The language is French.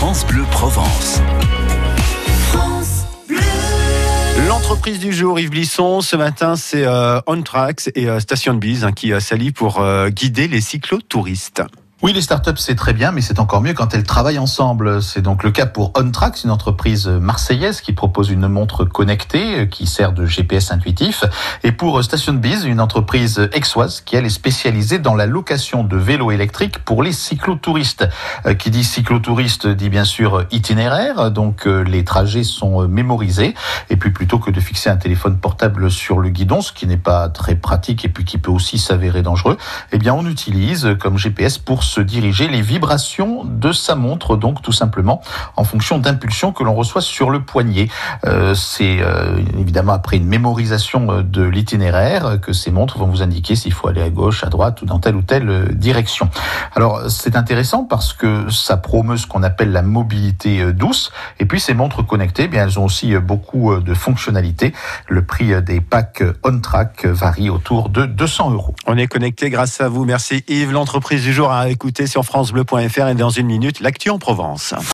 France Bleu Provence. L'entreprise du jour, Yves Blisson, ce matin, c'est OnTrax et Station Biz qui s'allient pour guider les cyclotouristes. Oui, les startups, c'est très bien, mais c'est encore mieux quand elles travaillent ensemble. C'est donc le cas pour OnTrax, une entreprise marseillaise qui propose une montre connectée qui sert de GPS intuitif. Et pour Station Biz, une entreprise aixoise qui, elle, est spécialisée dans la location de vélos électriques pour les cyclotouristes. Qui dit cyclotouriste dit bien sûr itinéraire, donc les trajets sont mémorisés. Et puis plutôt que de fixer un téléphone portable sur le guidon, ce qui n'est pas très pratique et puis qui peut aussi s'avérer dangereux, eh bien on utilise comme GPS pour se diriger les vibrations de sa montre, donc tout simplement en fonction d'impulsions que l'on reçoit sur le poignet. C'est évidemment après une mémorisation de l'itinéraire que ces montres vont vous indiquer s'il faut aller à gauche, à droite ou dans telle ou telle direction. Alors c'est intéressant parce que ça promeut ce qu'on appelle la mobilité douce, et puis ces montres connectées, eh bien elles ont aussi beaucoup de fonctionnalités. Le prix des packs OnTrax varie autour de 200 €. On est connecté grâce à vous. Merci Yves. L'entreprise du jour à écouter sur francebleu.fr et dans une minute, l'actu en Provence.